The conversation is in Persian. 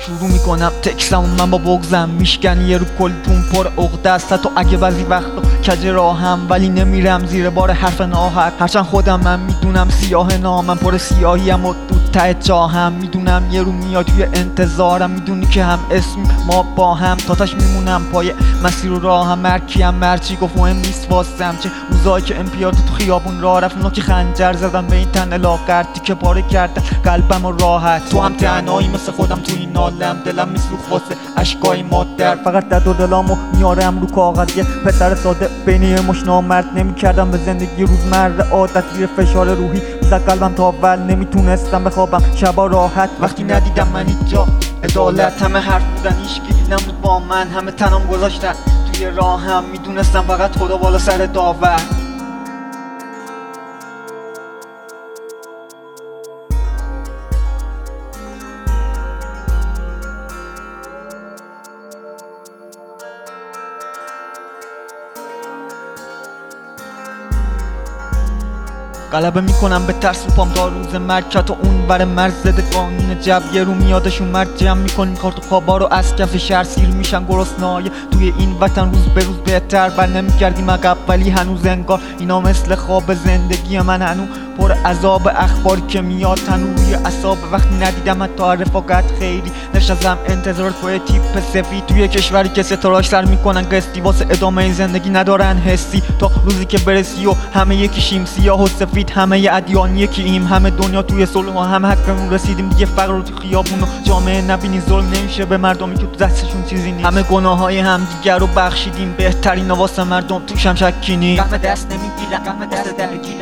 شروع میکنم تکسم من با بغزم میشکنی رو کلیتون پر عقده است. تو اگه بعضی وقتا کج راهم ولی نمیرم زیر بار حرف ناحق. هرچند خودم من میدونم سیاه نامم پر سیاهیم و تو ته جاهم. میدونم یه رو میاد توی انتظارم، میدونی که هم اسم ما با هم تاتش میمونم پای مسیر و راهم. مرکیم مرچی گفت مهم نیست واسم چه روزایی که امپیاد تو خیابون راه رفت، اونا که خنجر زدن به این تن لاغرتی که پاره کردن قلبم و راحت. تو هم تنهایی مثل خودم تو این عالم، دلم میسوخت واسه اشکای مادر. فقط درد و دلامو میارم رو کاغذ، یه پسر ساده بین یه مش نامرد. نمیکردم به زندگی روزمره عادت، زیر فشار روحی میزد قلبم تا اول نمیتونستم بخوابم شبا راحت. وقتی ندیدم من اینجا عدالت، همه حرف بودن هیچکی نمود با من، همه تنم گذاشتن توی راهم. میدونستم فقط خدا بالا سر داور. غلبه میکنم به ترس و پام تا روز مرکت و اون بر مرز زده قانون جب. یه رو میادشون مرد جمع میکنیم کارت و خوابا رو از کف شهر سیر میشن گرسنای. توی این وطن روز به روز بهتر بر نمیگردیم عقب، ولی هنوز انگار اینا مثل خواب زندگی من هنوز پر عذاب. اخباری که میاد تنو روی اعصاب. وقتی ندیدم حتی رفاقت خیلی نشستم انتظار توی تیپ سفید توی کشوری که ستاراش سر میکنن قسطی واسه ادامه این زندگی ندارن حسی. تا روزی که برسی و همه یکیشیم سیاه و سفید، همه ادیان یکییم، همه دنیا توی صلح و هم حقمون رسیدیم دیگه. فقر رو تو خیابون و جامعه نبینی، ظلم نمیشه به مردمی که تو دستشون چیزی نیست. همه گناههای همدیگر رو بخشیدیم، بهترین واسه مردم توش هم شکی نیست. دست نمیگیرم دست درگیر